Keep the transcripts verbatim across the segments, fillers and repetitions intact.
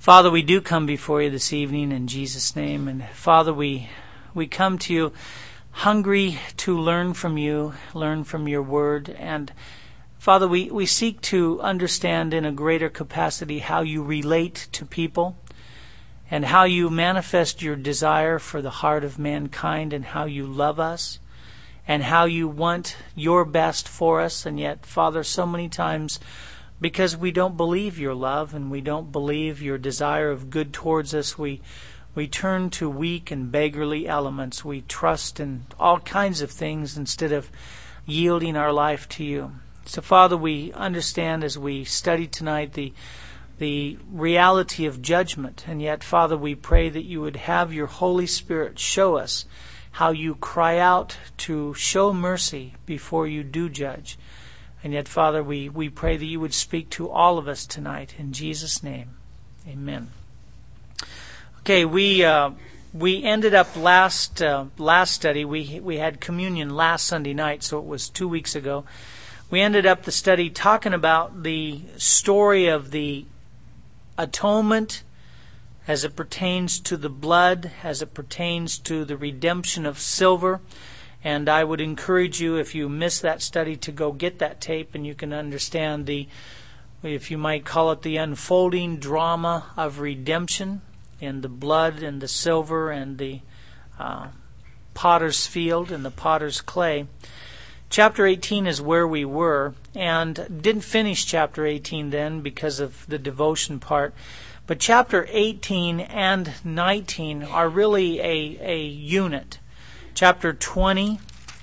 Father, we do come before you this evening in Jesus' name. And Father, we we come to you hungry to learn from you, learn from your word. And Father, we, we seek to understand in a greater capacity how you relate to people and how you manifest your desire for the heart of mankind and how you love us and how you want your best for us. And yet, Father, so many times, because we don't believe your love and we don't believe your desire of good towards us, we we turn to weak and beggarly elements. We trust in all kinds of things instead of yielding our life to you. So, Father, we understand as we study tonight the the reality of judgment. And yet, Father, we pray that you would have your Holy Spirit show us how you cry out to show mercy before you do judge. And yet, Father, we, we pray that you would speak to all of us tonight. In Jesus' name, amen. Okay, we uh, we ended up last uh, last study. We we had communion last Sunday night, so it was two weeks ago. We ended up the study talking about the story of the atonement as it pertains to the blood, as it pertains to the redemption of silver. And I would encourage you, if you missed that study, to go get that tape and you can understand the, if you might call it, the unfolding drama of redemption in the blood and the silver and the uh, potter's field and the potter's clay. Chapter eighteen is where we were, and didn't finish chapter eighteen then because of the devotion part. But chapter eighteen and nineteen are really a, a unit. Chapter twenty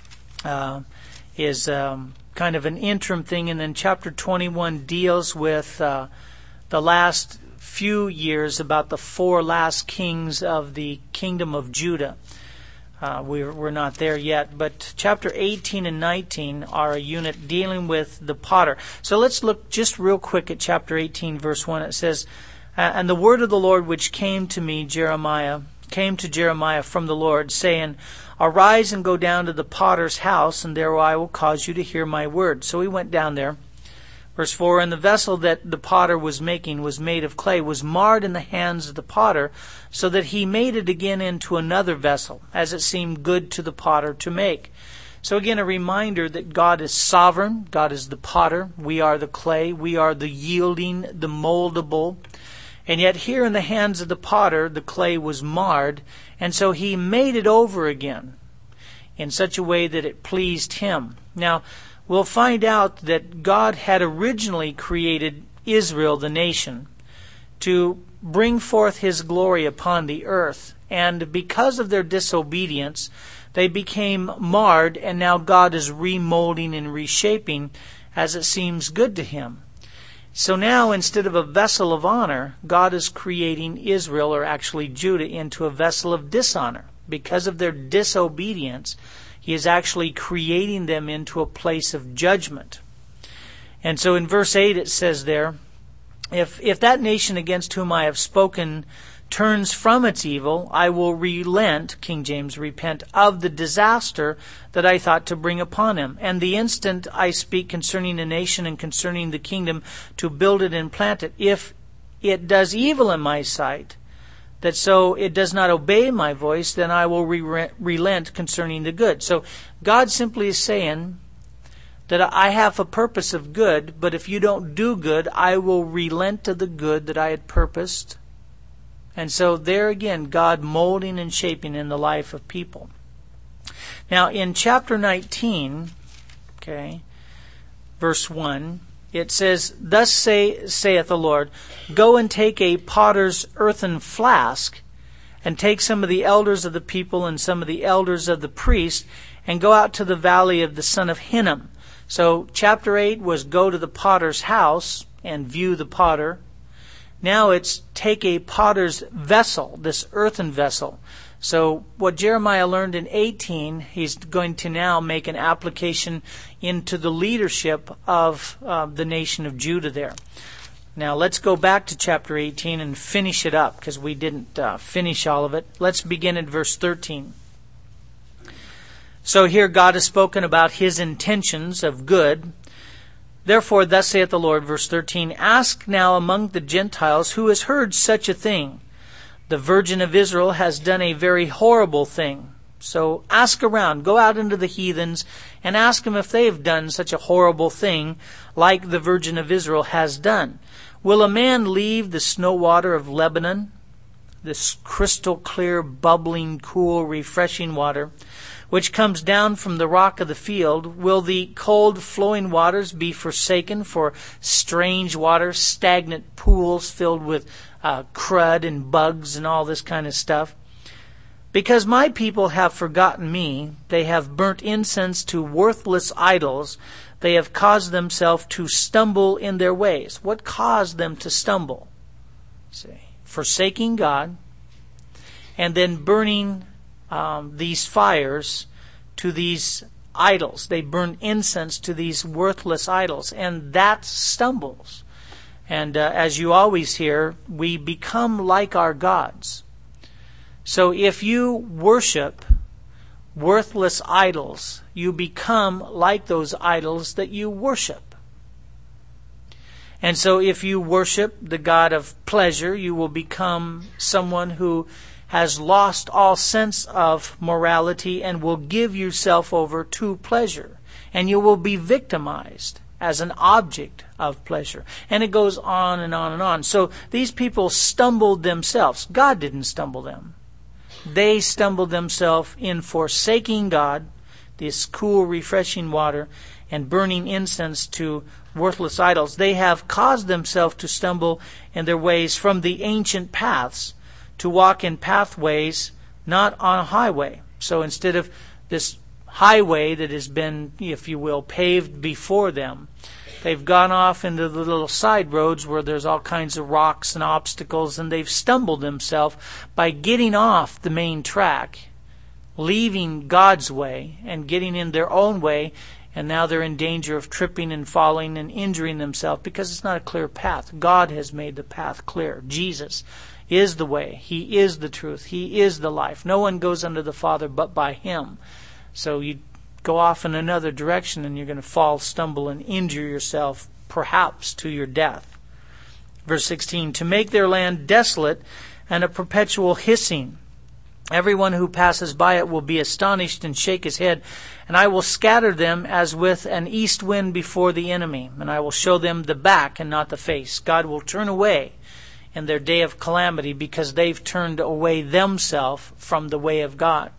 uh, is um, kind of an interim thing, and then chapter twenty-one deals with uh, the last few years, about the four last kings of the kingdom of Judah. Uh, we're, we're not there yet, but chapter eighteen and nineteen are a unit dealing with the potter. So let's look just real quick at chapter eighteen, verse one. It says, "And the word of the Lord which came to me, Jeremiah, came to Jeremiah from the Lord, saying, Arise and go down to the potter's house, and there I will cause you to hear my word." So he went down there. Verse four, "And the vessel that the potter was making was made of clay, was marred in the hands of the potter, so that he made it again into another vessel, as it seemed good to the potter to make." So again, a reminder that God is sovereign. God is the potter. We are the clay. We are the yielding, the moldable. And yet here in the hands of the potter, the clay was marred, and so he made it over again in such a way that it pleased him. Now, we'll find out that God had originally created Israel, the nation, to bring forth his glory upon the earth. And because of their disobedience, they became marred, and now God is remolding and reshaping as it seems good to him. So now, instead of a vessel of honor, God is creating Israel, or actually Judah, into a vessel of dishonor. Because of their disobedience, he is actually creating them into a place of judgment. And so in verse eight it says there, If if that nation against whom I have spoken turns from its evil, I will relent," King James, repent, "of the disaster that I thought to bring upon him. And the instant I speak concerning a nation and concerning the kingdom to build it and plant it, if it does evil in my sight, that so it does not obey my voice, then I will re- relent concerning the good." So God simply is saying that I have a purpose of good, but if you don't do good, I will relent of the good that I had purposed. And so there again, God molding and shaping in the life of people. Now in chapter nineteen, okay, verse one, it says, "Thus say, saith the Lord, Go and take a potter's earthen flask, and take some of the elders of the people and some of the elders of the priests, and go out to the valley of the son of Hinnom." So chapter eight was go to the potter's house and view the potter. Now it's take a potter's vessel, this earthen vessel. So what Jeremiah learned in eighteen, he's going to now make an application into the leadership of uh, the nation of Judah there. Now let's go back to chapter eighteen and finish it up, because we didn't uh, finish all of it. Let's begin at verse thirteen. So here God has spoken about his intentions of good. Therefore, thus saith the Lord, verse thirteen, ask now among the Gentiles who has heard such a thing. The Virgin of Israel has done a very horrible thing. So ask around, go out into the heathens and ask them if they have done such a horrible thing like the Virgin of Israel has done. Will a man leave the snow water of Lebanon, this crystal clear, bubbling, cool, refreshing water, which comes down from the rock of the field? Will the cold flowing waters be forsaken for strange water, stagnant pools filled with uh, crud and bugs and all this kind of stuff? Because my people have forgotten me, they have burnt incense to worthless idols, they have caused themselves to stumble in their ways. What caused them to stumble? See, forsaking God, and then burning um, these fires to these idols. They burn incense to these worthless idols, and that stumbles. And uh, as you always hear, we become like our gods. So if you worship worthless idols, you become like those idols that you worship. And so if you worship the God of pleasure, you will become someone who has lost all sense of morality and will give yourself over to pleasure. And you will be victimized as an object of pleasure. And it goes on and on and on. So these people stumbled themselves. God didn't stumble them. They stumbled themselves in forsaking God, this cool, refreshing water, and burning incense to worthless idols. They have caused themselves to stumble in their ways from the ancient paths, to walk in pathways not on a highway. So instead of this highway that has been, if you will, paved before them, they've gone off into the little side roads where there's all kinds of rocks and obstacles, and they've stumbled themselves by getting off the main track, leaving God's way and getting in their own way, and now they're in danger of tripping and falling and injuring themselves because it's not a clear path. God has made the path clear. Jesus is the way. He is the truth. He is the life. No one goes unto the Father but by Him. So you go off in another direction and you're going to fall, stumble, and injure yourself, perhaps to your death. Verse sixteen, to make their land desolate and a perpetual hissing. Everyone who passes by it will be astonished and shake his head, and I will scatter them as with an east wind before the enemy, and I will show them the back and not the face. God will turn away in their day of calamity because they've turned away themselves from the way of God.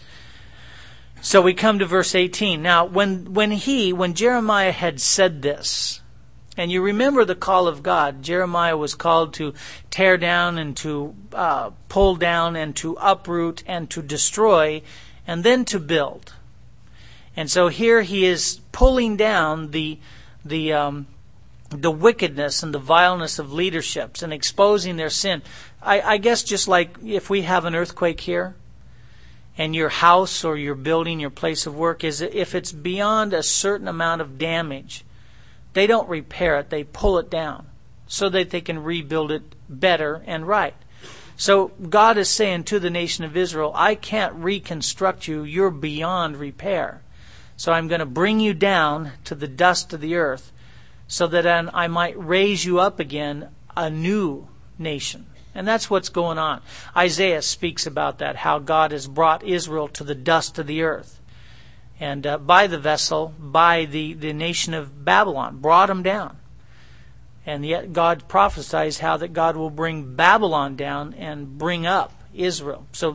So we come to verse eighteen. Now, when when he, when Jeremiah had said this, and you remember the call of God, Jeremiah was called to tear down and to uh, pull down and to uproot and to destroy and then to build. And so here he is pulling down the the um, the wickedness and the vileness of leaderships and exposing their sin. I, I guess just like if we have an earthquake here, and your house or your building, your place of work, is if it's beyond a certain amount of damage, they don't repair it, they pull it down so that they can rebuild it better and right. So God is saying to the nation of Israel, I can't reconstruct you, you're beyond repair. So I'm going to bring you down to the dust of the earth so that I might raise you up again a new nation. And that's what's going on. Isaiah speaks about that, how God has brought Israel to the dust of the earth. And uh, by the vessel, by the, the nation of Babylon, brought them down. And yet God prophesies how that God will bring Babylon down and bring up Israel. So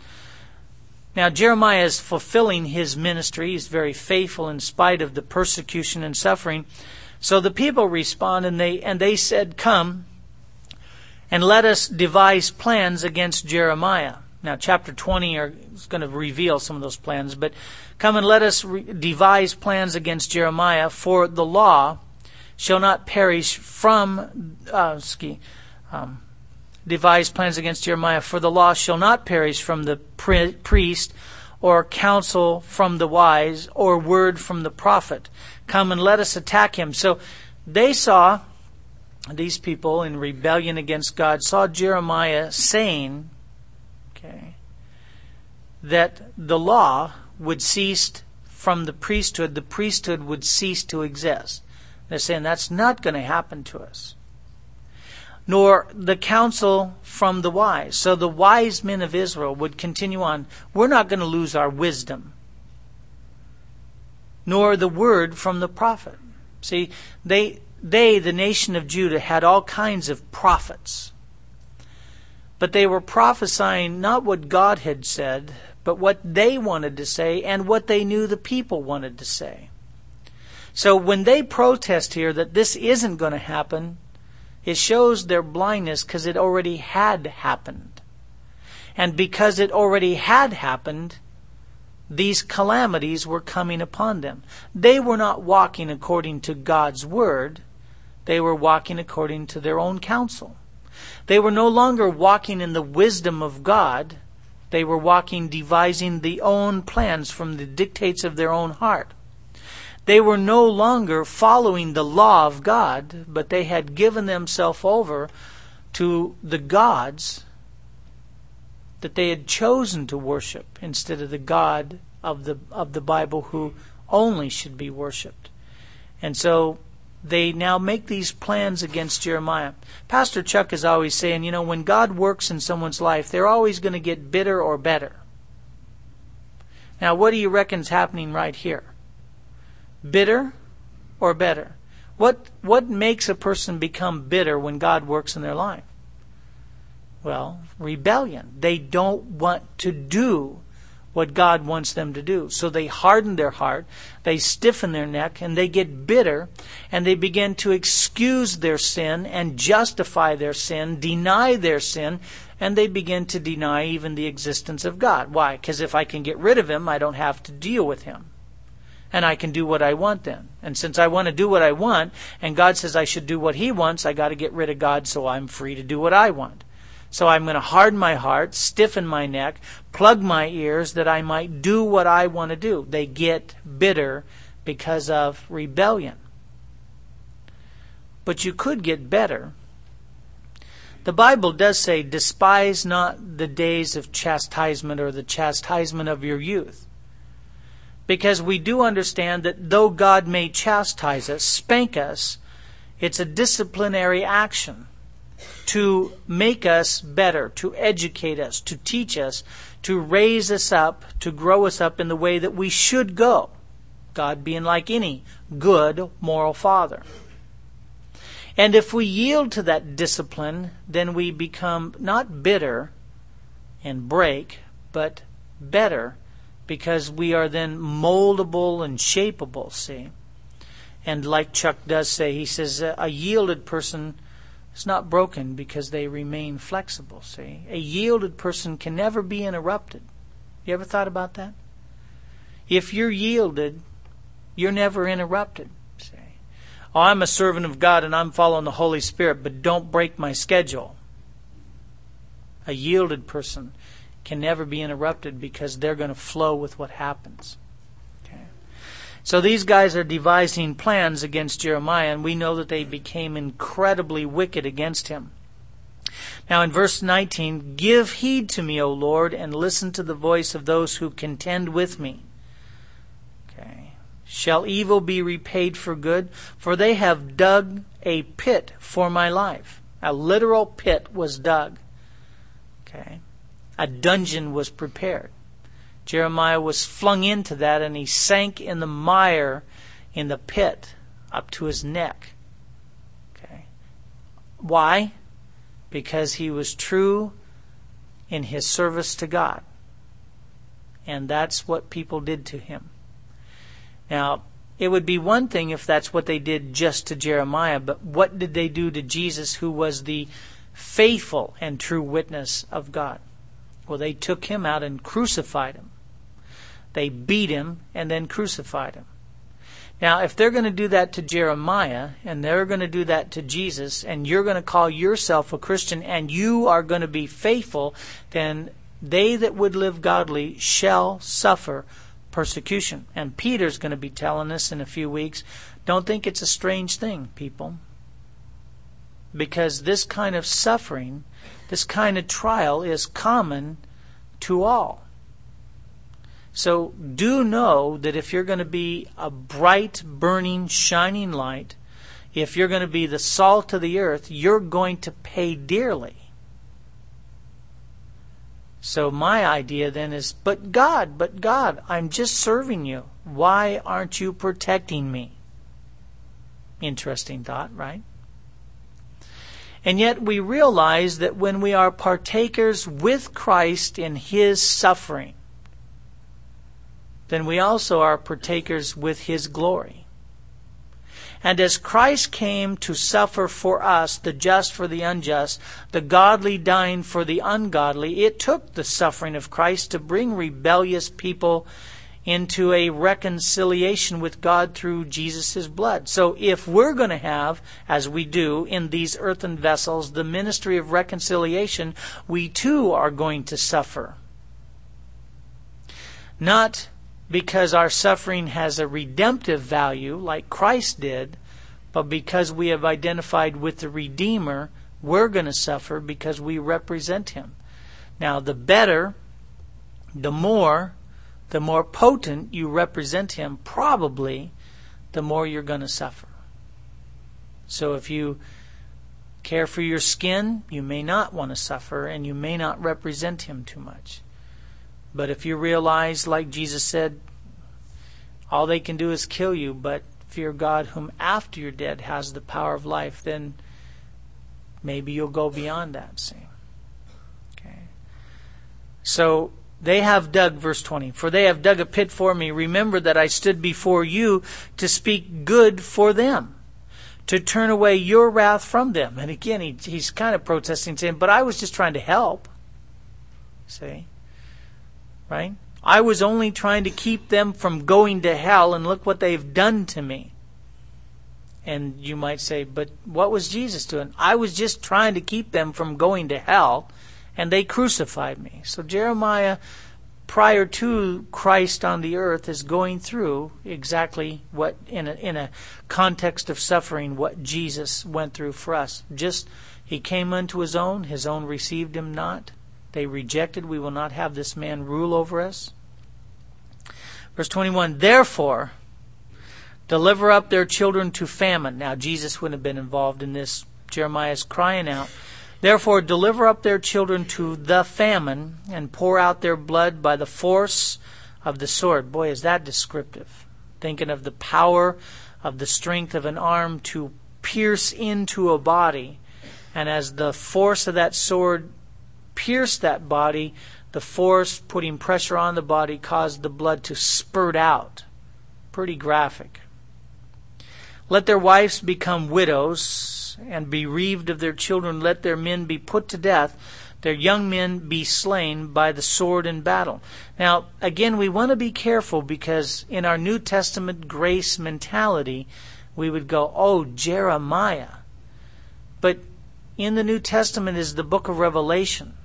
now Jeremiah is fulfilling his ministry. He's very faithful in spite of the persecution and suffering. So the people respond and they and they said, come, and let us devise plans against Jeremiah. Now, chapter twenty are, is going to reveal some of those plans. But come and let us re- devise plans against Jeremiah, for the law shall not perish from... Uh, ski, um, devise plans against Jeremiah, for the law shall not perish from the pri- priest, or counsel from the wise, or word from the prophet. Come and let us attack him. So they saw... These people in rebellion against God saw Jeremiah saying, okay, that the law would cease from the priesthood. The priesthood would cease to exist. They're saying that's not going to happen to us. Nor the counsel from the wise. So the wise men of Israel would continue on. We're not going to lose our wisdom. Nor the word from the prophet. See, they, they, the nation of Judah, had all kinds of prophets. But they were prophesying not what God had said, but what they wanted to say and what they knew the people wanted to say. So when they protest here that this isn't going to happen, it shows their blindness because it already had happened. And because it already had happened, these calamities were coming upon them. They were not walking according to God's word. They were walking according to their own counsel. They were no longer walking in the wisdom of God. They were walking, devising the own plans from the dictates of their own heart. They were no longer following the law of God, but they had given themselves over to the gods that they had chosen to worship instead of the God of the of the Bible who only should be worshipped. And so they now make these plans against Jeremiah. Pastor Chuck is always saying, you know, when God works in someone's life, they're always going to get bitter or better. Now, what do you reckon's happening right here? Bitter or better? What what makes a person become bitter when God works in their life? Well, rebellion. They don't want to do what God wants them to do. So they harden their heart, they stiffen their neck, and they get bitter, and they begin to excuse their sin and justify their sin, deny their sin, and they begin to deny even the existence of God. Why? Because if I can get rid of Him, I don't have to deal with Him. And I can do what I want then. And since I want to do what I want, and God says I should do what He wants, I got to get rid of God so I'm free to do what I want. So I'm going to harden my heart, stiffen my neck, plug my ears that I might do what I want to do. They get bitter because of rebellion. But you could get better. The Bible does say, despise not the days of chastisement or the chastisement of your youth. Because we do understand that though God may chastise us, spank us, it's a disciplinary action to make us better, to educate us, to teach us, to raise us up, to grow us up in the way that we should go. God being like any good moral father. And if we yield to that discipline, then we become not bitter and break, but better, because we are then moldable and shapeable, see. And like Chuck does say, he says, a yielded person is not broken because they remain flexible, see. A yielded person can never be interrupted. You ever thought about that? If you're yielded, you're never interrupted, see. Oh, I'm a servant of God and I'm following the Holy Spirit, but don't break my schedule. A yielded person can never be interrupted because they're going to flow with what happens. Okay. So these guys are devising plans against Jeremiah, and we know that they became incredibly wicked against him. Now in verse nineteen, give heed to me, O Lord, and listen to the voice of those who contend with me. Okay. Shall evil be repaid for good? For they have dug a pit for my life. A literal pit was dug. Okay. A dungeon was prepared. Jeremiah was flung into that, and he sank in the mire in the pit up to his neck. Okay. Why? Because he was true in his service to God. And that's what people did to him. Now, it would be one thing if that's what they did just to Jeremiah, but what did they do to Jesus, who was the faithful and true witness of God? Well, they took him out and crucified him. They beat him and then crucified him. Now, if they're going to do that to Jeremiah, and they're going to do that to Jesus, and you're going to call yourself a Christian, and you are going to be faithful, then they that would live godly shall suffer persecution. And Peter's going to be telling us in a few weeks, don't think it's a strange thing, people. Because this kind of suffering, this kind of trial is common to all. So do know that if you're going to be a bright, burning, shining light, if you're going to be the salt of the earth, you're going to pay dearly. So my idea then is, but God, but God, I'm just serving you. Why aren't you protecting me? Interesting thought, right? And yet we realize that when we are partakers with Christ in His suffering, then we also are partakers with His glory. And as Christ came to suffer for us, the just for the unjust, the godly dying for the ungodly, it took the suffering of Christ to bring rebellious people into a reconciliation with God through Jesus' blood. So if we're going to have, as we do in these earthen vessels, the ministry of reconciliation, we too are going to suffer. Not because our suffering has a redemptive value like Christ did, but because we have identified with the Redeemer, we're going to suffer because we represent Him. Now, the better, the more, the more potent you represent Him, probably the more you're going to suffer. So if you care for your skin, you may not want to suffer, and you may not represent Him too much. But if you realize, like Jesus said, all they can do is kill you, but fear God whom after you're dead has the power of life, then maybe you'll go beyond that. See? Okay. So they have dug, verse twenty, for they have dug a pit for me. Remember that I stood before you to speak good for them, to turn away your wrath from them. And again, he, he's kind of protesting, saying, but I was just trying to help. See? Right? I was only trying to keep them from going to hell, and look what they've done to me. And you might say, but what was Jesus doing? I was just trying to keep them from going to hell, and they crucified me. So Jeremiah, prior to Christ on the earth, is going through exactly what, in a, in a context of suffering, what Jesus went through for us. Just, He came unto His own, His own received Him not. They rejected, we will not have this man rule over us. Verse twenty-one, therefore, deliver up their children to famine. Now, Jesus wouldn't have been involved in this. Jeremiah is crying out. Therefore, deliver up their children to the famine, and pour out their blood by the force of the sword. Boy, is that descriptive. Thinking of the power of the strength of an arm to pierce into a body. And as the force of that sword pierced that body, the force putting pressure on the body caused the blood to spurt out. Pretty graphic. Let their wives become widows and bereaved of their children. Let their men be put to death, their young men be slain by the sword in battle. Now, again, we want to be careful, because in our New Testament grace mentality, we would go, oh, Jeremiah. But in the New Testament is the book of Revelation.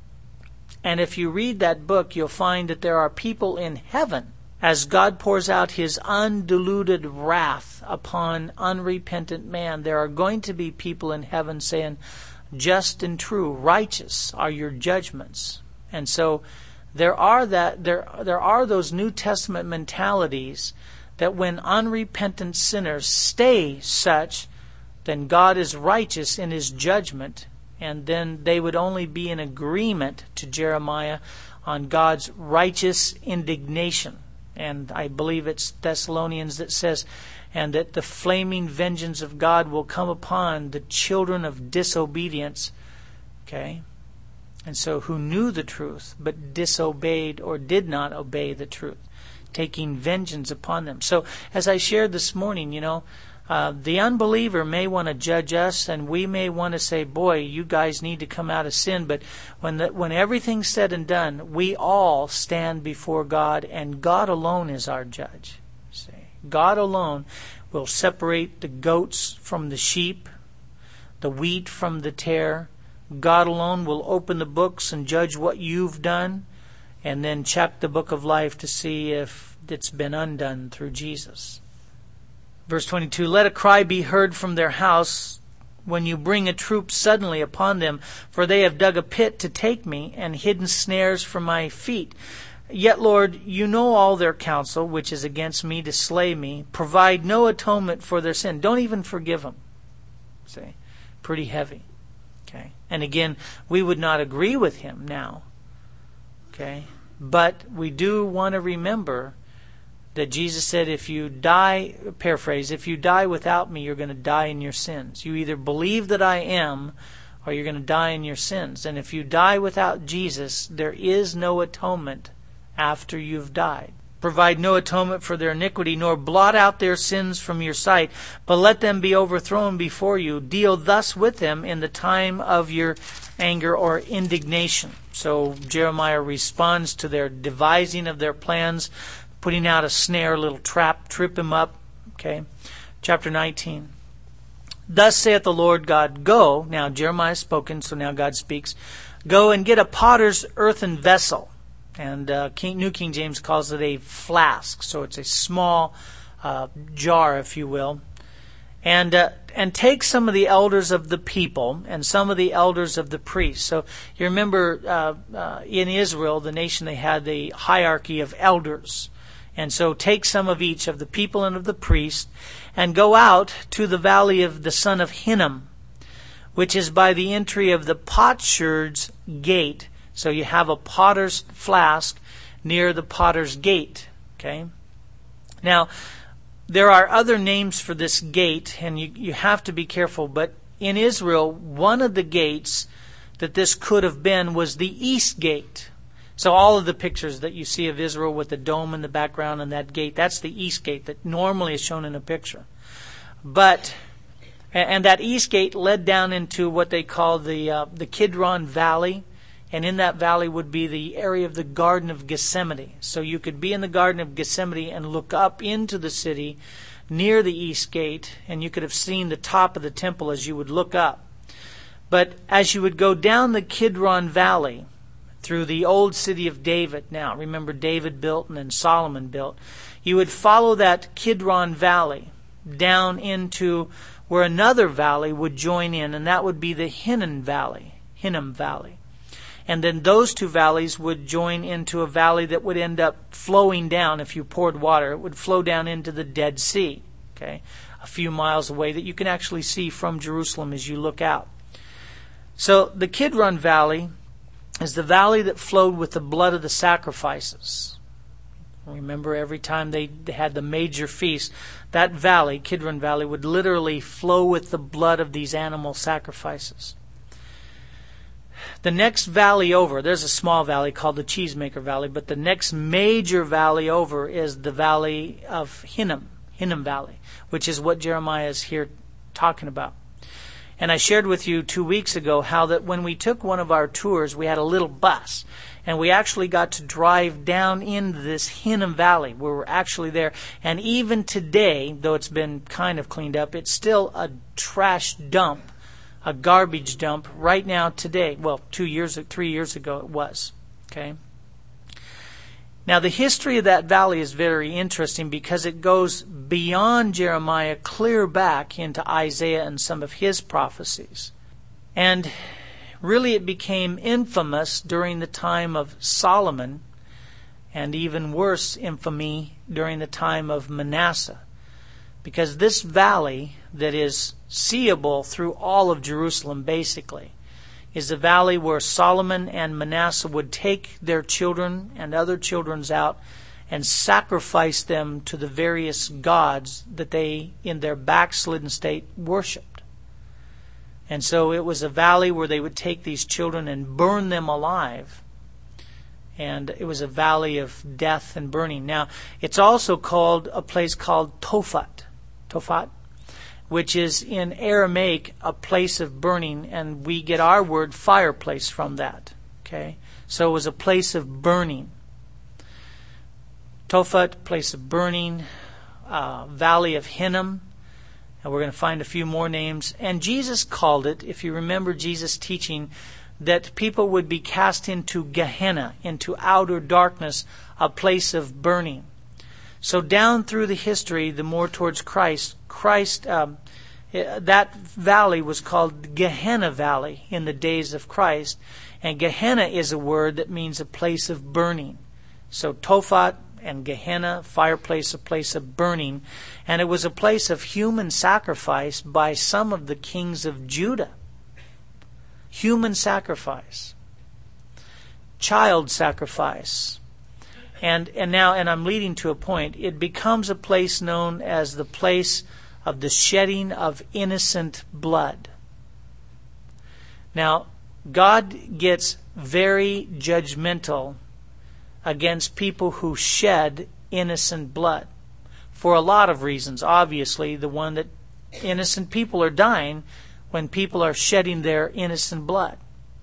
And if you read that book, you'll find that there are people in heaven, as God pours out His undiluted wrath upon unrepentant man, there are going to be people in heaven saying, just and true, righteous are your judgments. And so there are that there there are those New Testament mentalities that when unrepentant sinners stay such, then God is righteous in His judgment, and then they would only be in agreement to Jeremiah on God's righteous indignation. And I believe it's Thessalonians that says, and that the flaming vengeance of God will come upon the children of disobedience. Okay? And so who knew the truth, but disobeyed or did not obey the truth, taking vengeance upon them. So as I shared this morning, you know, Uh, the unbeliever may want to judge us, and we may want to say, boy, you guys need to come out of sin. But when the, when everything's said and done, we all stand before God, and God alone is our judge. See? God alone will separate the goats from the sheep, the wheat from the tare. God alone will open the books and judge what you've done, and then check the book of life to see if it's been undone through Jesus. Verse twenty-two, let a cry be heard from their house when you bring a troop suddenly upon them, for they have dug a pit to take me and hidden snares for my feet. Yet, Lord, you know all their counsel, which is against me to slay me. Provide no atonement for their sin. Don't even forgive them. See? Pretty heavy. Okay? And again, we would not agree with him now. Okay? But we do want to remember that Jesus said, if you die, paraphrase, if you die without me, you're going to die in your sins. You either believe that I am, or you're going to die in your sins. And if you die without Jesus, there is no atonement after you've died. Provide no atonement for their iniquity, nor blot out their sins from your sight, but let them be overthrown before you. Deal thus with them in the time of your anger or indignation. So Jeremiah responds to their devising of their plans, putting out a snare, a little trap, trip him up. Okay, chapter nineteen. Thus saith the Lord God, go. Now Jeremiah has spoken, so now God speaks. Go and get a potter's earthen vessel. And uh, King, New King James calls it a flask. So it's a small uh, jar, if you will. And uh, and take some of the elders of the people and some of the elders of the priests. So you remember uh, uh, in Israel, the nation, they had the hierarchy of elders. And so take some of each of the people and of the priests and go out to the valley of the son of Hinnom, which is by the entry of the potsherd's gate. So you have a potter's flask near the potter's gate. Okay. Now, there are other names for this gate, and you, you have to be careful. But in Israel, one of the gates that this could have been was the east gate. So all of the pictures that you see of Israel with the dome in the background and that gate, that's the east gate that normally is shown in a picture. But and that east gate led down into what they call the uh, the Kidron Valley. And in that valley would be the area of the Garden of Gethsemane. So you could be in the Garden of Gethsemane and look up into the city near the east gate, and you could have seen the top of the temple as you would look up. But as you would go down the Kidron Valley through the old city of David, now remember David built and then Solomon built, you would follow that Kidron Valley down into where another valley would join in, and that would be the Hinnom Valley, Hinnom Valley. And then those two valleys would join into a valley that would end up flowing down. If you poured water, it would flow down into the Dead Sea, okay, a few miles away that you can actually see from Jerusalem as you look out. So the Kidron Valley is the valley that flowed with the blood of the sacrifices. Remember, every time they had the major feast, that valley, Kidron Valley, would literally flow with the blood of these animal sacrifices. The next valley over, there's a small valley called the Cheesemaker Valley, but the next major valley over is the valley of Hinnom, Hinnom Valley, which is what Jeremiah is here talking about. And I shared with you two weeks ago how that when we took one of our tours, we had a little bus, and we actually got to drive down into this Hinnom Valley where we're actually there. And even today, though it's been kind of cleaned up, it's still a trash dump. A garbage dump right now today. Well, two years, three years ago it was. Okay. Now the history of that valley is very interesting because it goes beyond Jeremiah, clear back into Isaiah and some of his prophecies. And really it became infamous during the time of Solomon, and even worse infamy during the time of Manasseh. Because this valley that is seeable through all of Jerusalem, basically, is the valley where Solomon and Manasseh would take their children and other children's out and sacrifice them to the various gods that they, in their backslidden state, worshipped. And so it was a valley where they would take these children and burn them alive. And it was a valley of death and burning. Now, it's also called a place called Tophat. Tophat, which is in Aramaic a place of burning, and we get our word fireplace from that. Okay, so it was a place of burning. Tophat, place of burning, uh, Valley of Hinnom, and we're going to find a few more names. And Jesus called it, if you remember Jesus teaching, that people would be cast into Gehenna, into outer darkness, a place of burning. So down through the history, the more towards Christ, Christ, um, that valley was called Gehenna Valley in the days of Christ. And Gehenna is a word that means a place of burning. So Tophat and Gehenna, fireplace, a place of burning, and it was a place of human sacrifice by some of the kings of Judah. Human sacrifice. Child sacrifice. And and now, and I'm leading to a point, it becomes a place known as the place of the shedding of innocent blood. Now, God gets very judgmental against people who shed innocent blood. For a lot of reasons. Obviously, the one that innocent people are dying when people are shedding their innocent blood.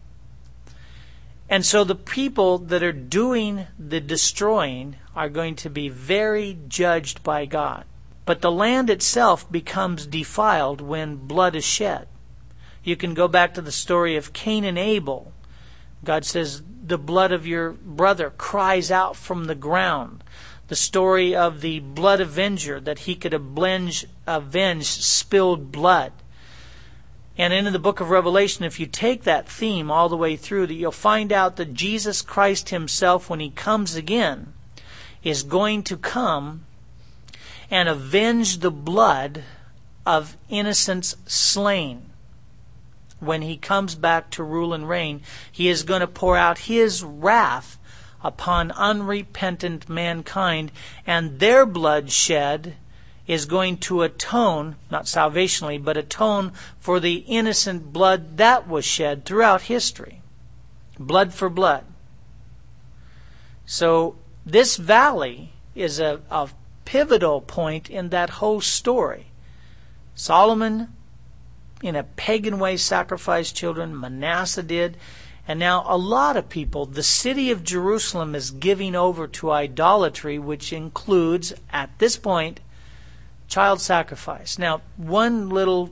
And so the people that are doing the destroying are going to be very judged by God. But the land itself becomes defiled when blood is shed. You can go back to the story of Cain and Abel. God says, the blood of your brother cries out from the ground. The story of the blood avenger, that he could avenge, avenge spilled blood. And in the book of Revelation, if you take that theme all the way through, that you'll find out that Jesus Christ himself, when he comes again, is going to come and avenge the blood of innocents slain. When he comes back to rule and reign, he is going to pour out his wrath upon unrepentant mankind, and their blood shed is going to atone, not salvationally, but atone for the innocent blood that was shed throughout history. Blood for blood. So this valley is a, a pivotal point in that whole story. Solomon, in a pagan way, sacrificed children. Manasseh did. And now a lot of people, the city of Jerusalem is giving over to idolatry, which includes, at this point, child sacrifice. Now, one little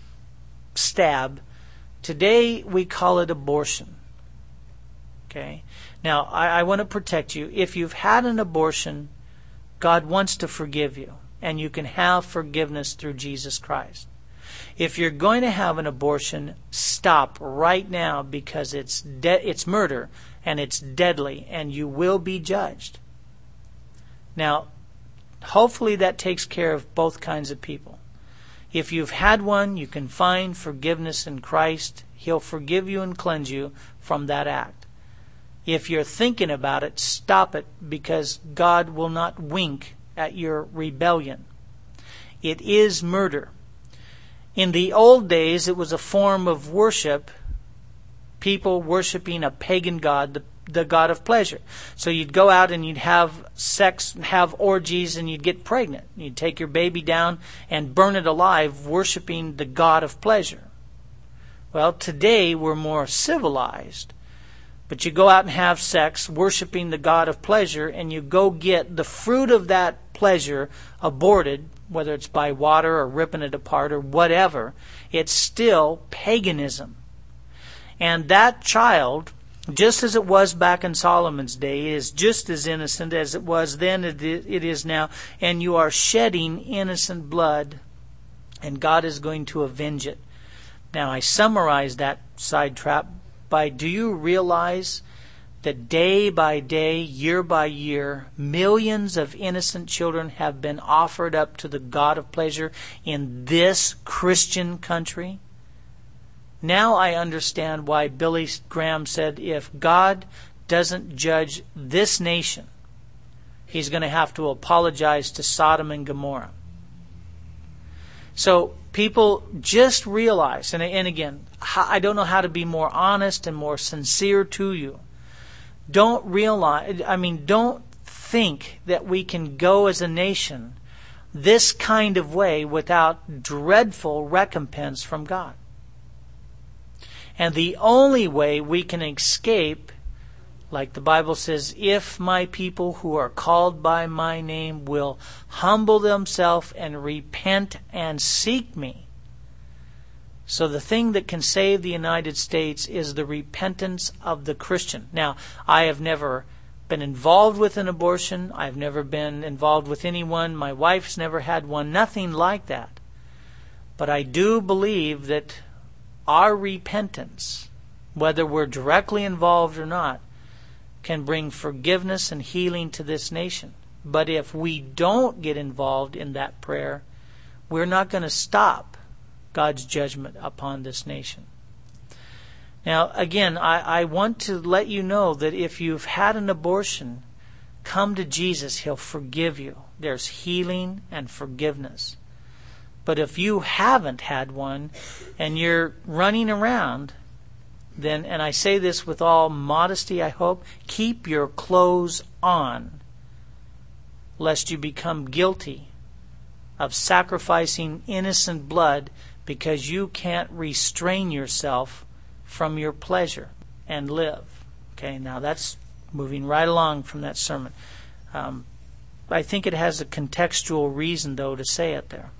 stab. Today we call it abortion. Okay? Now, I, I want to protect you. If you've had an abortion, God wants to forgive you. And you can have forgiveness through Jesus Christ. If you're going to have an abortion, stop right now, because it's de- it's murder and it's deadly, and you will be judged. Now, hopefully that takes care of both kinds of people. If you've had one, you can find forgiveness in Christ. He'll forgive you and cleanse you from that act. If you're thinking about it, stop it, because God will not wink at your rebellion. It is murder. In the old days, it was a form of worship, people worshiping a pagan god, the, the god of pleasure. So you'd go out and you'd have sex, have orgies, and you'd get pregnant. You'd take your baby down and burn it alive, worshiping the god of pleasure. Well, today we're more civilized. But you go out and have sex, worshiping the god of pleasure, and you go get the fruit of that pleasure aborted, whether it's by water or ripping it apart or whatever. It's still paganism. And that child, just as it was back in Solomon's day, is just as innocent as it was then, it is now. And you are shedding innocent blood, and God is going to avenge it. Now, I summarize that sidetrack by, do you realize that day by day, year by year, millions of innocent children have been offered up to the god of pleasure in this Christian country? Now I understand why Billy Graham said, if God doesn't judge this nation, he's going to have to apologize to Sodom and Gomorrah. So people just realize, and, and again, I don't know how to be more honest and more sincere to you. Don't realize, I mean, don't think that we can go as a nation this kind of way without dreadful recompense from God. And the only way we can escape, like the Bible says, if my people who are called by my name will humble themselves and repent and seek me. So the thing that can save the United States is the repentance of the Christian. Now, I have never been involved with an abortion. I've never been involved with anyone. My wife's never had one. Nothing like that. But I do believe that our repentance, whether we're directly involved or not, can bring forgiveness and healing to this nation. But if we don't get involved in that prayer, we're not going to stop God's judgment upon this nation. Now, again, I, I want to let you know that if you've had an abortion, come to Jesus. He'll forgive you. There's healing and forgiveness. But if you haven't had one and you're running around, then, and I say this with all modesty, I hope, keep your clothes on, lest you become guilty of sacrificing innocent blood because you can't restrain yourself from your pleasure and live. Okay, now that's moving right along from that sermon. Um, I think it has a contextual reason, though, to say it there.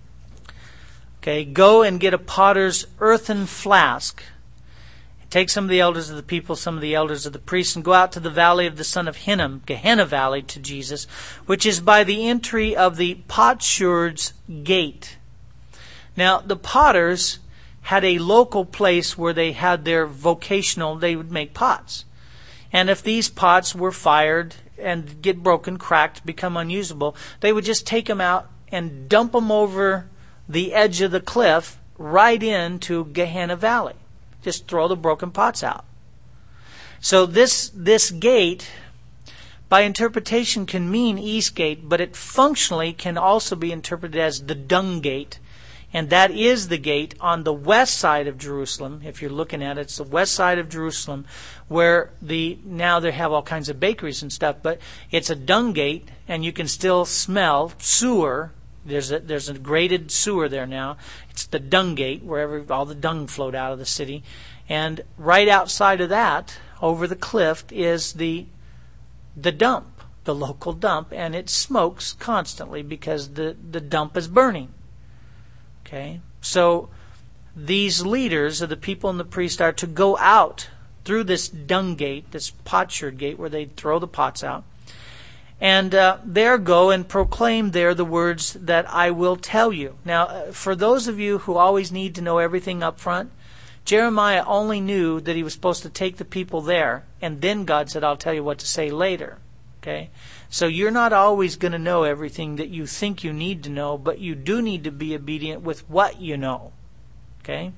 Okay, go and get a potter's earthen flask. Take some of the elders of the people, some of the elders of the priests, and go out to the valley of the son of Hinnom, Gehenna Valley, to Jesus, which is by the entry of the potsherd's gate. Now, the potters had a local place where they had their vocational, they would make pots. And if these pots were fired and get broken, cracked, become unusable, they would just take them out and dump them over the edge of the cliff right into Gehenna Valley. Just throw the broken pots out. So this this gate, by interpretation, can mean East Gate, but it functionally can also be interpreted as the Dung Gate. And that is the gate on the west side of Jerusalem. If you're looking at it, it's the west side of Jerusalem, where the now they have all kinds of bakeries and stuff, but it's a dung gate, and you can still smell sewer. There's a there's a graded sewer there now. It's the dung gate, wherever all the dung flowed out of the city. And right outside of that, over the cliff, is the the dump, the local dump, and it smokes constantly because the, the dump is burning. Okay? So these leaders of the people and the priests are to go out through this dung gate, this potsherd gate, where they throw the pots out. And uh, there go and proclaim there the words that I will tell you. Now, uh, for those of you who always need to know everything up front, Jeremiah only knew that he was supposed to take the people there, and then God said, I'll tell you what to say later. Okay? So you're not always going to know everything that you think you need to know, but you do need to be obedient with what you know. Okay?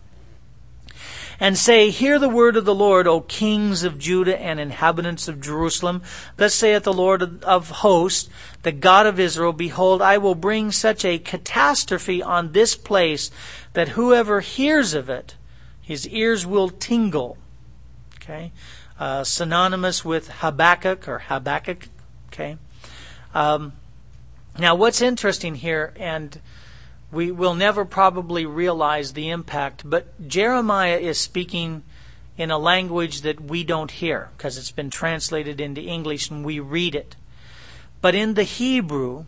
And say, hear the word of the Lord, O kings of Judah and inhabitants of Jerusalem. Thus saith the Lord of hosts, the God of Israel, behold, I will bring such a catastrophe on this place that whoever hears of it, his ears will tingle. Okay? Uh, synonymous with Habakkuk or Habakkuk. Okay? Um, now, what's interesting here, and we will never probably realize the impact, but Jeremiah is speaking in a language that we don't hear because it's been translated into English and we read it. But in the Hebrew,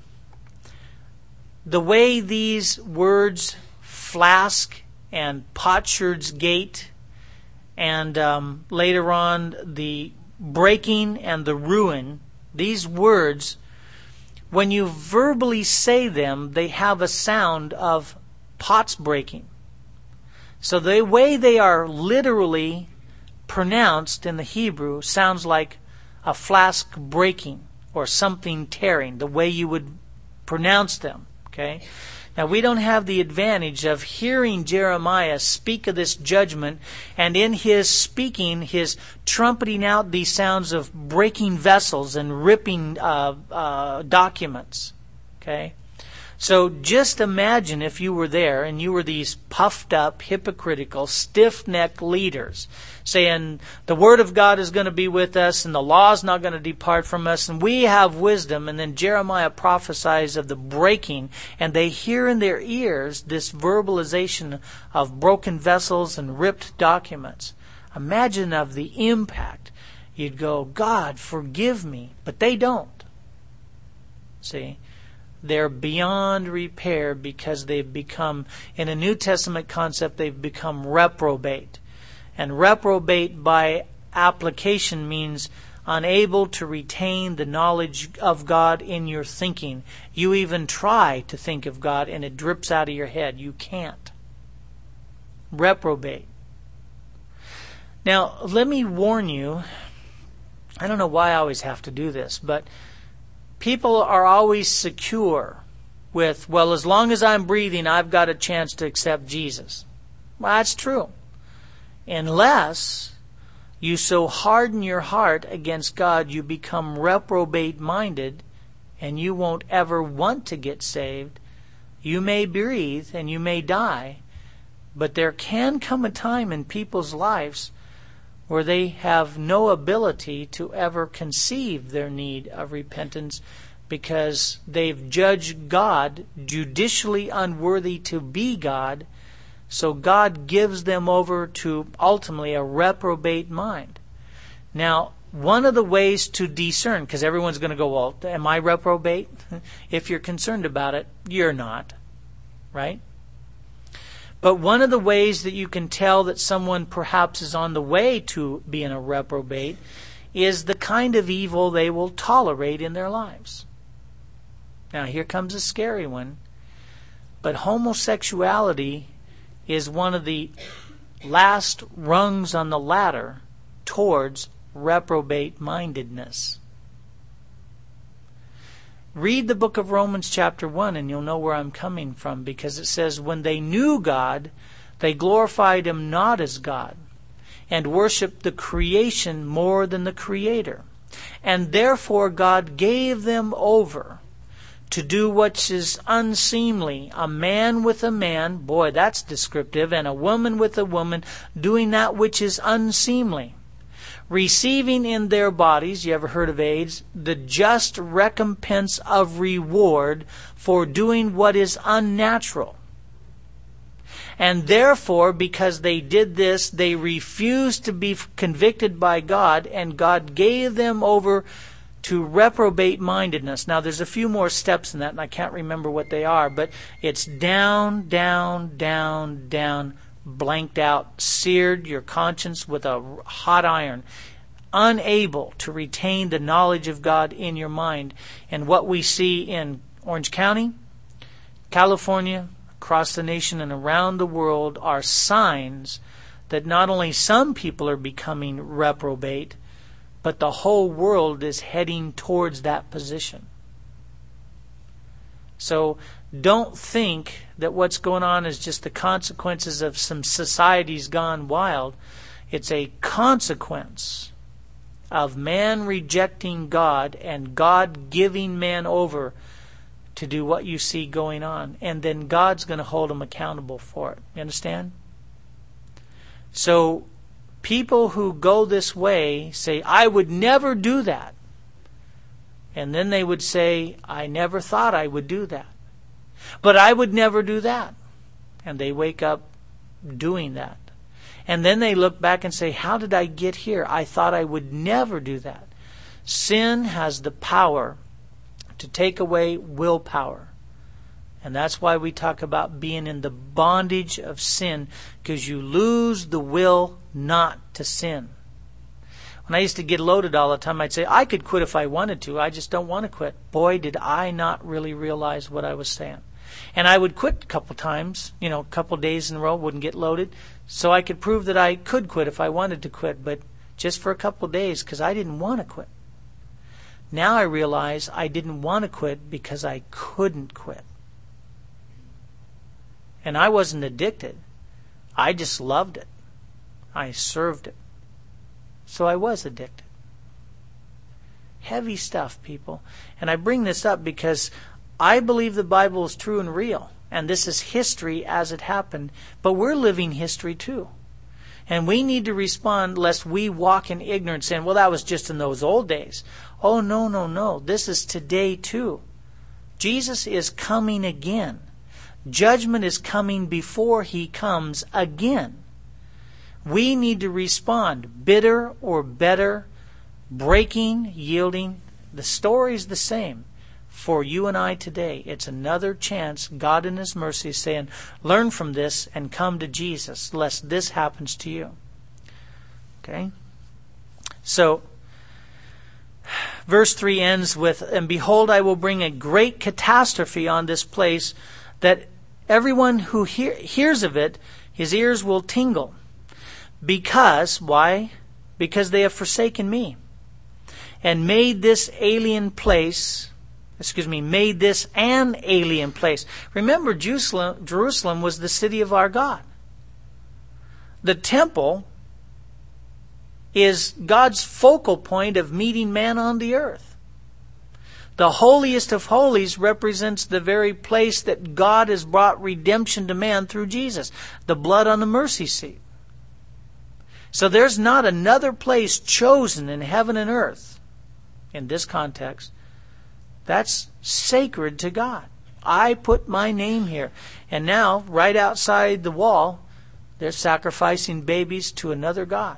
the way these words, flask and potsherd's gate, and um, later on the breaking and the ruin, these words, when you verbally say them, they have a sound of pots breaking. So the way they are literally pronounced in the Hebrew sounds like a flask breaking or something tearing, the way you would pronounce them. Okay? Now, we don't have the advantage of hearing Jeremiah speak of this judgment, and in his speaking, his trumpeting out these sounds of breaking vessels and ripping uh, uh, documents. Okay? So just imagine if you were there and you were these puffed up, hypocritical, stiff-necked leaders saying the Word of God is going to be with us and the law is not going to depart from us and we have wisdom. And then Jeremiah prophesies of the breaking, and they hear in their ears this verbalization of broken vessels and ripped documents. Imagine of the impact. You'd go, God, forgive me. But they don't. See? They're beyond repair because they've become, in a New Testament concept, they've become reprobate. And reprobate by application means unable to retain the knowledge of God in your thinking. You even try to think of God and it drips out of your head. You can't. Reprobate. Now, let me warn you, I don't know why I always have to do this, but people are always secure with, well, as long as I'm breathing, I've got a chance to accept Jesus. Well, that's true. Unless you so harden your heart against God, you become reprobate-minded, and you won't ever want to get saved. You may breathe and you may die, but there can come a time in people's lives where they have no ability to ever conceive their need of repentance because they've judged God judicially unworthy to be God. So God gives them over to ultimately a reprobate mind. Now, one of the ways to discern, because everyone's going to go, well, am I reprobate? If you're concerned about it, you're not, right? But one of the ways that you can tell that someone perhaps is on the way to being a reprobate is the kind of evil they will tolerate in their lives. Now, here comes a scary one. But homosexuality is one of the last rungs on the ladder towards reprobate-mindedness. Read the book of Romans chapter one and you'll know where I'm coming from, because it says, when they knew God, they glorified Him not as God, and worshipped the creation more than the Creator. And therefore God gave them over to do what is unseemly, a man with a man, boy, that's descriptive, and a woman with a woman, doing that which is unseemly, receiving in their bodies, you ever heard of AIDS, the just recompense of reward for doing what is unnatural. And therefore, because they did this, they refused to be convicted by God, and God gave them over to reprobate-mindedness. Now, there's a few more steps in that, and I can't remember what they are, but it's down, down, down, down, blanked out, seared your conscience with a hot iron, unable to retain the knowledge of God in your mind. And what we see in Orange County, California, across the nation and around the world are signs that not only some people are becoming reprobate, but the whole world is heading towards that position. So don't think that what's going on is just the consequences of some societies gone wild. It's a consequence of man rejecting God and God giving man over to do what you see going on. And then God's going to hold them accountable for it. You understand? So people who go this way say, I would never do that. And then they would say, I never thought I would do that. But I would never do that. And they wake up doing that. And then they look back and say, how did I get here? I thought I would never do that. Sin has the power to take away willpower. And that's why we talk about being in the bondage of sin, because you lose the will not to sin. When I used to get loaded all the time, I'd say, I could quit if I wanted to. I just don't want to quit. Boy, did I not really realize what I was saying. And I would quit a couple times, you know, a couple days in a row, wouldn't get loaded. So I could prove that I could quit if I wanted to quit, but just for a couple days, because I didn't want to quit. Now I realize I didn't want to quit because I couldn't quit. And I wasn't addicted. I just loved it. I served it. So I was addicted. Heavy stuff, people. And I bring this up because I believe the Bible is true and real. And this is history as it happened. But we're living history too. And we need to respond lest we walk in ignorance saying, well, that was just in those old days. Oh, no, no, no. This is today too. Jesus is coming again. Judgment is coming before He comes again. We need to respond bitter or better, breaking, yielding. The story's the same for you and I today. It's another chance. God in His mercy is saying, learn from this and come to Jesus, lest this happens to you. Okay? So, verse three ends with, and behold, I will bring a great catastrophe on this place, that everyone who hear, hears of it, his ears will tingle. Because, why? Because they have forsaken me, and made this alien place excuse me, made this an alien place. Remember, Jerusalem, Jerusalem was the city of our God. The temple is God's focal point of meeting man on the earth. The holiest of holies represents the very place that God has brought redemption to man through Jesus, the blood on the mercy seat. So there's not another place chosen in heaven and earth, in this context, that's sacred to God. I put my name here. And now, right outside the wall, they're sacrificing babies to another god.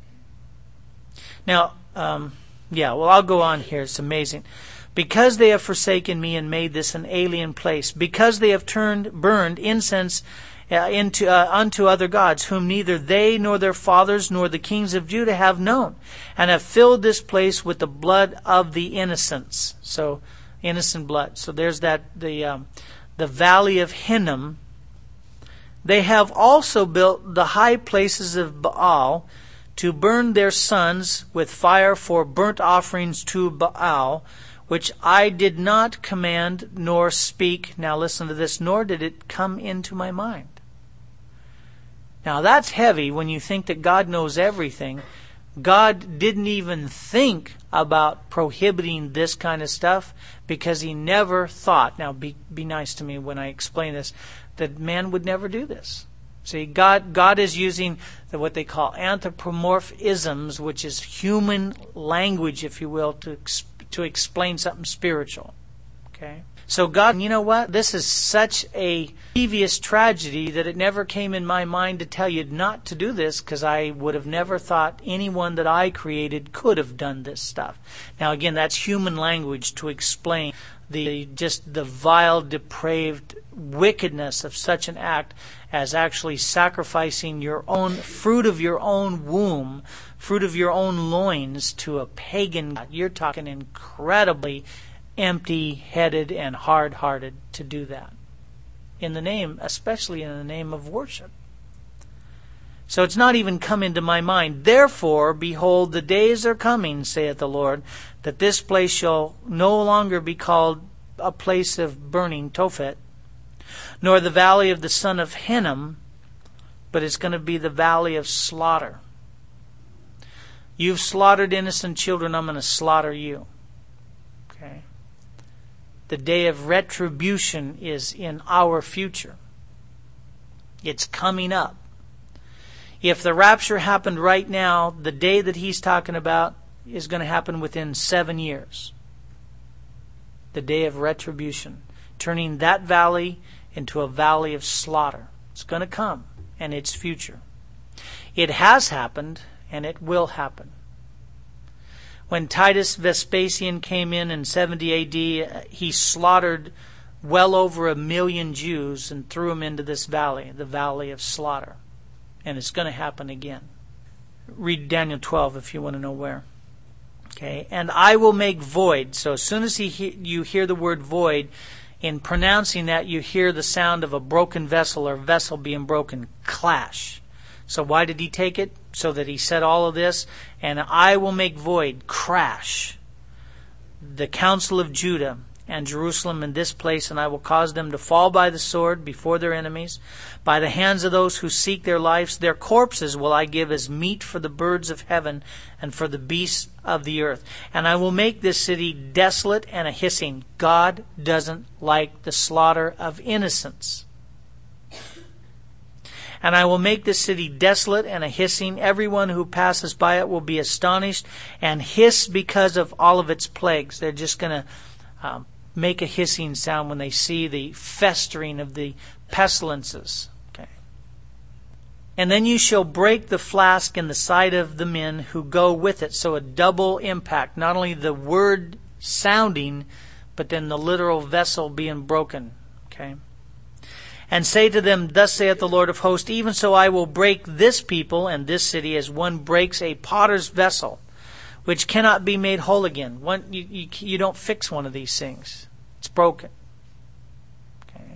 Now, um, yeah, well, I'll go on here. It's amazing. Because they have forsaken me and made this an alien place, because they have turned, burned incense uh, into uh, unto other gods, whom neither they nor their fathers nor the kings of Judah have known, and have filled this place with the blood of the innocents. So, innocent blood. So there's that the um, the valley of Hinnom. They have also built the high places of Baal, to burn their sons with fire for burnt offerings to Baal, which I did not command nor speak. Now listen to this. Nor did it come into my mind. Now that's heavy when you think that God knows everything. God didn't even think about prohibiting this kind of stuff because he never thought, now be, be nice to me when I explain this, that man would never do this. See, God God is using the, what they call anthropomorphisms, which is human language, if you will, to to explain something spiritual. Okay? So God, you know what? This is such a grievous tragedy that it never came in my mind to tell you not to do this, because I would have never thought anyone that I created could have done this stuff. Now again, that's human language to explain the just the vile, depraved wickedness of such an act as actually sacrificing your own fruit of your own womb, fruit of your own loins to a pagan god. You're talking incredibly empty-headed and hard-hearted to do that. In the name, especially in the name of worship. So it's not even come into my mind. Therefore, behold, the days are coming, saith the Lord, that this place shall no longer be called a place of burning Tophet, nor the valley of the son of Hinnom, but it's going to be the valley of slaughter. You've slaughtered innocent children, I'm going to slaughter you. Okay. The day of retribution is in our future. It's coming up. If the rapture happened right now, the day that he's talking about is going to happen within seven years. The day of retribution. Turning that valley into a valley of slaughter. It's going to come, and it's future. It has happened, and it will happen. When Titus Vespasian came in in seventy A D, he slaughtered well over a million Jews and threw them into this valley, the valley of slaughter. And it's going to happen again. Read Daniel twelve if you want to know where. Okay, and I will make void. So as soon as he, you hear the word void, in pronouncing that, you hear the sound of a broken vessel or vessel being broken. Clash. So why did he take it? So that he said all of this. And I will make void, crash, the counsel of Judah and Jerusalem in this place, and I will cause them to fall by the sword before their enemies, by the hands of those who seek their lives. Their corpses will I give as meat for the birds of heaven and for the beasts of the earth. And I will make this city desolate and a hissing. God doesn't like the slaughter of innocents. And I will make this city desolate and a hissing. Everyone who passes by it will be astonished and hiss because of all of its plagues. They're just going to um, make a hissing sound when they see the festering of the pestilences. Okay. And then you shall break the flask in the sight of the men who go with it. So a double impact. Not only the word sounding, but then the literal vessel being broken. Okay. And say to them, thus saith the Lord of hosts, even so I will break this people and this city as one breaks a potter's vessel, which cannot be made whole again. One, you, you, you don't fix one of these things. It's broken. Okay.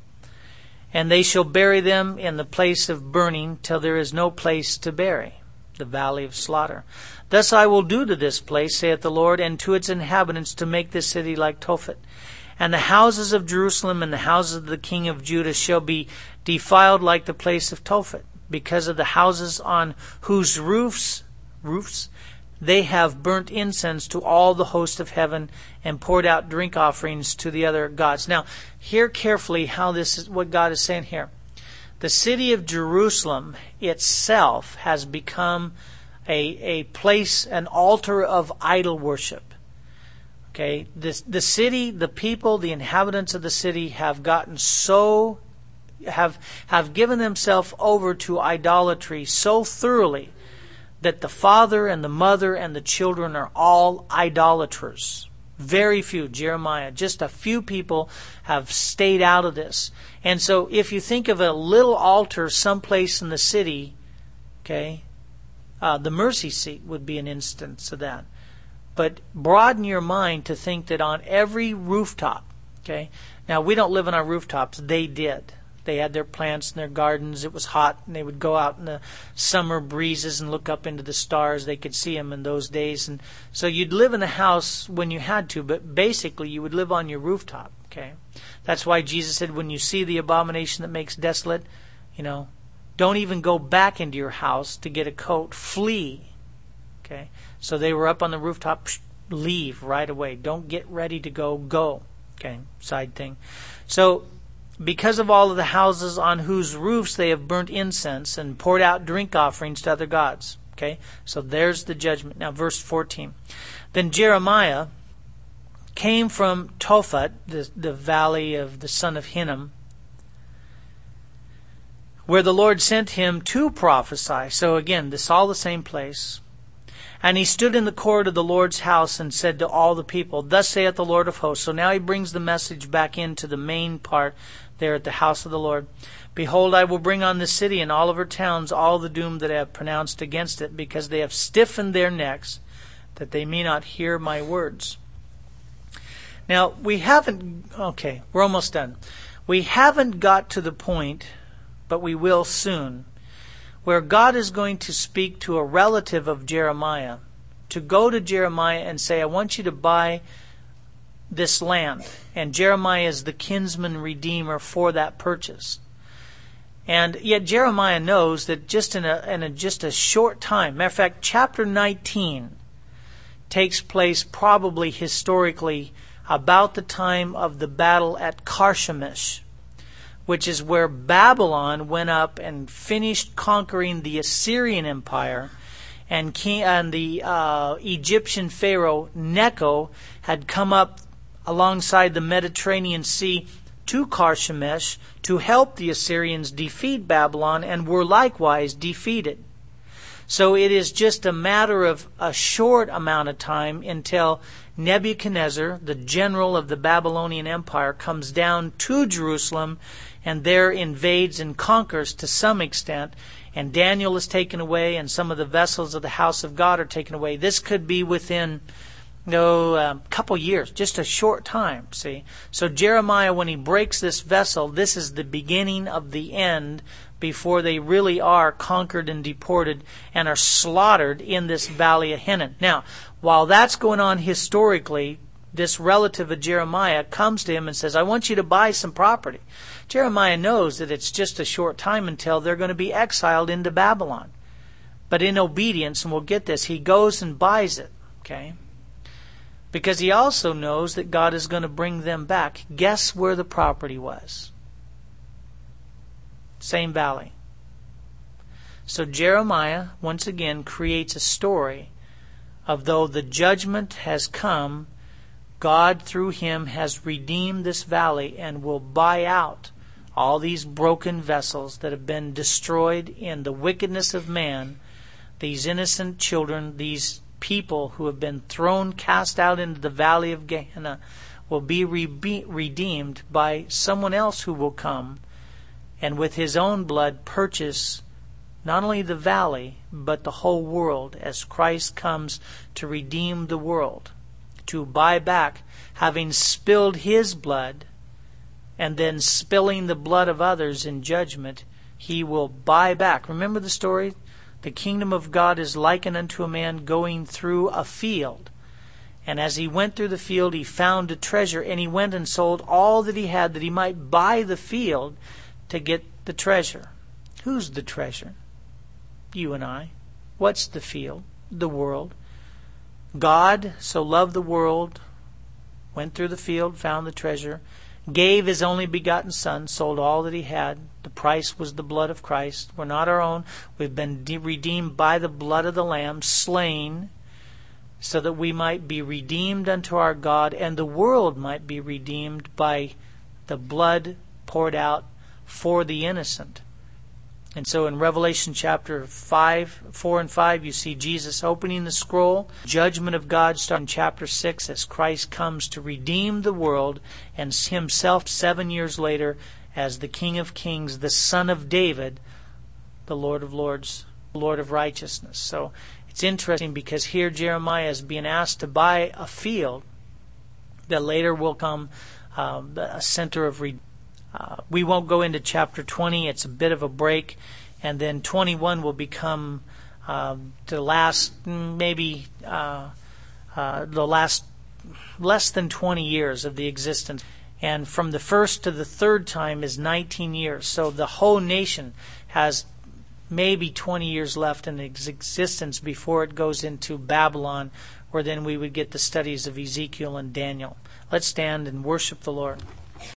And they shall bury them in the place of burning till there is no place to bury. the valley of slaughter. Thus I will do to this place, saith the Lord, and to its inhabitants, to make this city like Tophet. And the houses of Jerusalem and the houses of the king of Judah shall be defiled like the place of Tophet, because of the houses on whose roofs roofs they have burnt incense to all the host of heaven and poured out drink offerings to the other gods. Now, hear carefully how this is what God is saying here. The city of Jerusalem itself has become a, a place, an altar of idol worship. Okay, the, the city, the people, the inhabitants of the city have gotten so, have, have given themselves over to idolatry so thoroughly that the father and the mother and the children are all idolaters. Very few, Jeremiah, just a few people have stayed out of this. And so if you think of a little altar someplace in the city, okay, uh, the mercy seat would be an instance of that. But broaden your mind to think that on every rooftop, okay, now we don't live on our rooftops, they did. They had their plants and their gardens. It was hot, and they would go out in the summer breezes and look up into the stars. They could see them in those days. And so you'd live in the house when you had to, but basically you would live on your rooftop. Okay, that's why Jesus said, when you see the abomination that makes desolate, you know, don't even go back into your house to get a coat. Flee. Okay, so they were up on the rooftop. Psh, leave right away. Don't get ready to go. Go. Okay, side thing. So, because of all of the houses on whose roofs they have burnt incense and poured out drink offerings to other gods. Okay, so there's the judgment. Now, verse fourteen. Then Jeremiah came from Tophet, the, the valley of the son of Hinnom, where the Lord sent him to prophesy. So again, this is all the same place. And he stood in the court of the Lord's house and said to all the people, Thus saith the Lord of hosts. So now he brings the message back into the main part there at the house of the Lord. Behold, I will bring on this city and all of her towns all the doom that I have pronounced against it, because they have stiffened their necks, that they may not hear my words. Now, we haven't, okay, we're almost done. We haven't got to the point, but we will soon, where God is going to speak to a relative of Jeremiah, to go to Jeremiah and say, I want you to buy this land. And Jeremiah is the kinsman redeemer for that purchase. And yet Jeremiah knows that just in a, in a just a short time, matter of fact, chapter nineteen takes place probably historically about the time of the battle at Carchemish, which is where Babylon went up and finished conquering the Assyrian Empire, and, king, and the uh, Egyptian Pharaoh Necho had come up alongside the Mediterranean Sea to Carchemish to help the Assyrians defeat Babylon, and were likewise defeated. So it is just a matter of a short amount of time until Nebuchadnezzar, the general of the Babylonian Empire, comes down to Jerusalem and there invades and conquers to some extent, and Daniel is taken away, and some of the vessels of the house of God are taken away. This could be within no a um, couple years, just a short time, see. So Jeremiah, when he breaks this vessel, this is the beginning of the end before they really are conquered and deported and are slaughtered in this valley of Hinnom. Now, while that's going on historically, this relative of Jeremiah comes to him and says, I want you to buy some property. Jeremiah knows that it's just a short time until they're going to be exiled into Babylon. But in obedience, and we'll get this, he goes and buys it, okay? Because he also knows that God is going to bring them back. Guess where the property was? Same valley. So Jeremiah, once again, creates a story of though the judgment has come, God through him has redeemed this valley and will buy out all these broken vessels that have been destroyed in the wickedness of man, these innocent children, these people who have been thrown, cast out into the valley of Gehenna, will be re- redeemed by someone else who will come and with his own blood purchase not only the valley, but the whole world, as Christ comes to redeem the world, to buy back, having spilled his blood and then spilling the blood of others in judgment. He will buy back. Remember the story? The kingdom of God is likened unto a man going through a field. And as he went through the field, he found a treasure, and he went and sold all that he had, that he might buy the field to get the treasure. Who's the treasure? You and I. What's the field? The world. God so loved the world, went through the field, found the treasure, gave His only begotten Son, sold all that He had. The price was the blood of Christ. We're not our own. We've been de- redeemed by the blood of the Lamb, slain, so that we might be redeemed unto our God, and the world might be redeemed by the blood poured out for the innocent. And so in Revelation chapter five, four and five, you see Jesus opening the scroll. Judgment of God starts in chapter six as Christ comes to redeem the world, and Himself seven years later as the King of Kings, the Son of David, the Lord of Lords, Lord of righteousness. So it's interesting because here Jeremiah is being asked to buy a field that later will come um, a center of redemption. Uh, we won't go into chapter twenty. It's a bit of a break. And then twenty-one will become uh, the last, maybe uh, uh, the last less than twenty years of the existence. And from the first to the third time is nineteen years. So the whole nation has maybe twenty years left in its existence before it goes into Babylon, where then we would get the studies of Ezekiel and Daniel. Let's stand and worship the Lord.